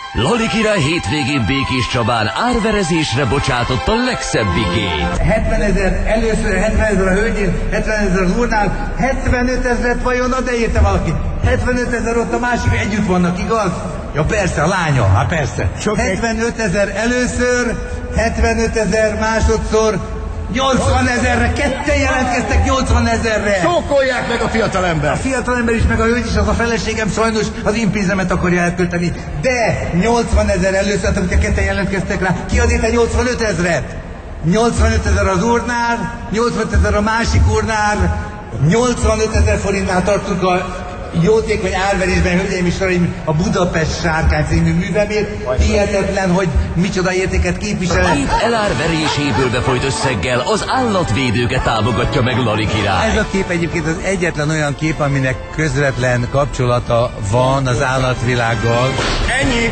Lali király hétvégén Békés Csabán árverezésre bocsátotta legszebbikét. 70 000 először, 70 000 a hölgyén, 70 000 az úrnál, 75 000 vajon odaérte valaki? 75 000 ott a másik, együtt vannak, igaz? Ja persze, a lánya, hát persze. 75 000 először, 75 000 másodszor, 80 000-re, ketten jelentkeztek 80 000-re. Csókolják meg a fiatalember. A fiatalember is, meg a hölgy is, az a feleségem sajnos az én pénzemet akarja elkölteni. De 80 000 először, hát hogyha ketten jelentkeztek rá, ki ad itt 85 000-et? 85 000 az úrnál, 85 000 a másik úrnál, 85 000 forintnál tartunk a jótékony árverésben, hölgyeim és uraim, a Budapest Sárkány című művemért. Hihetetlen, hogy micsoda értéket képvisel. Két elárveréséből befolyt összeggel az állatvédőket támogatja meg Lali király. Ez a kép egyébként az egyetlen olyan kép, aminek közvetlen kapcsolata van az állatvilággal. Ennyi.